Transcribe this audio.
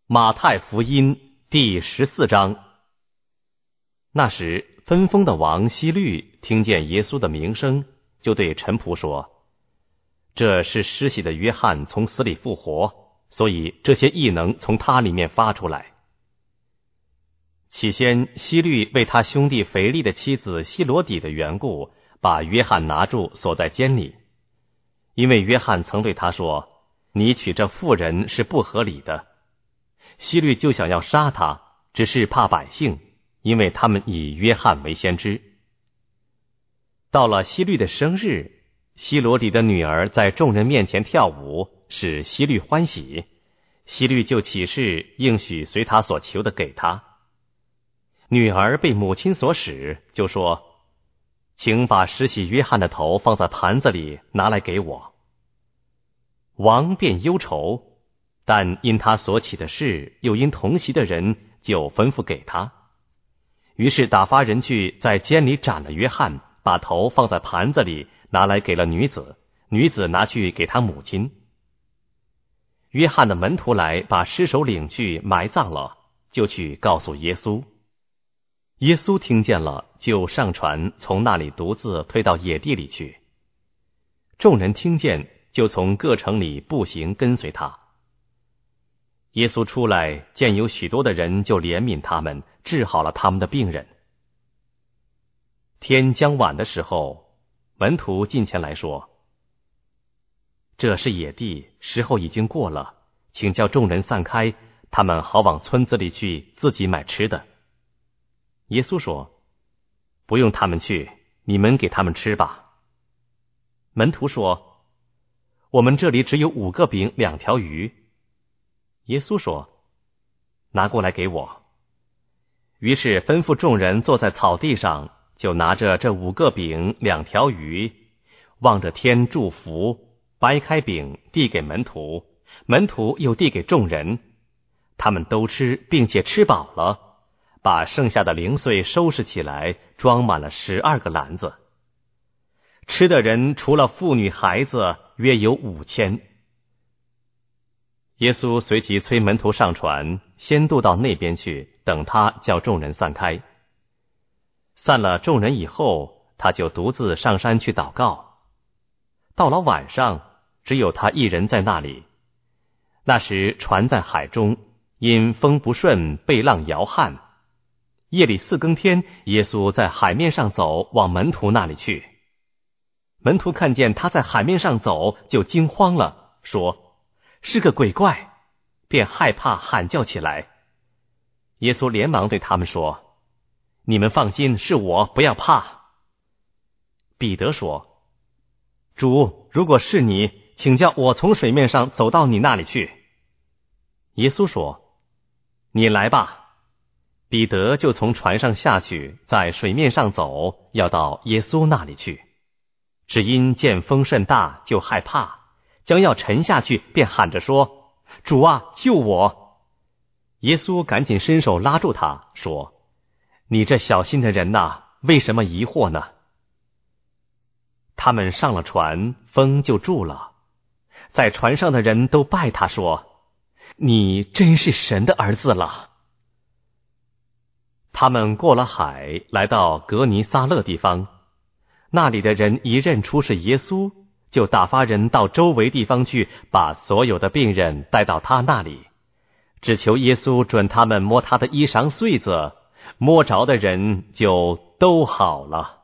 马太福音第14章。那时，分封的王希律听见耶稣的名声，就对臣仆说：这是施洗的约翰从死里复活，所以这些异能从他里面发出来。起先，希律为他兄弟腓力的妻子希罗底的缘故，把约翰拿住锁在监里，因为约翰曾对他说：你娶这妇人是不合理的。希律就想要杀他，只是怕百姓，因为他们以约翰为先知。到了希律的生日，希罗底的女儿在众人面前跳舞，使希律欢喜，希律就起誓应许随他所求的给他。女儿被母亲所使，就说：请把施洗约翰的头放在盘子里，拿来给我。王便忧愁，但因他所起的事，又因同席的人，就吩咐给他。于是打发人去在监里斩了约翰，把头放在盘子里，拿来给了女子，女子拿去给他母亲。约翰的门徒来，把尸首领去埋葬了，就去告诉耶稣。耶稣听见了，就上船，从那里独自退到野地里去。众人听见，就从各城里步行跟随他。耶稣出来，见有许多的人，就怜悯他们，治好了他们的病人。天将晚的时候，门徒近前来说：这是野地，时候已经过了，请叫众人散开，他们好往村子里去，自己买吃的。耶稣说：不用他们去，你们给他们吃吧。门徒说：我们这里只有5个饼2条鱼。耶稣说：拿过来给我。于是吩咐众人坐在草地上，就拿着这5个饼2条鱼，望着天祝福，掰开饼递给门徒，门徒又递给众人，他们都吃，并且吃饱了，把剩下的零碎收拾起来，装满了12个篮子。吃的人除了妇女孩子，约有5000。耶稣随即催门徒上船，先渡到那边去，等他叫众人散开。散了众人以后，他就独自上山去祷告。到了晚上，只有他一人在那里。那时船在海中，因风不顺，被浪摇撼。夜里4更天，耶稣在海面上走，往门徒那里去。门徒看见他在海面上走，就惊慌了，说：是个鬼怪，便害怕喊叫起来。耶稣连忙对他们说：你们放心，是我，不要怕。彼得说：主，如果是你，请叫我从水面上走到你那里去。耶稣说：你来吧。彼得就从船上下去，在水面上走，要到耶稣那里去。只因见风甚大，就害怕，将要沉下去，便喊着说：主啊，救我！耶稣赶紧伸手拉住他，说：你这小心的人哪，为什么疑惑呢？他们上了船，风就住了。在船上的人都拜他说：你真是神的儿子了。他们过了海，来到格尼撒勒地方，那里的人一认出是耶稣，就打发人到周围地方去，把所有的病人带到他那里，只求耶稣准他们摸他的衣裳穗子，摸着的人就都好了。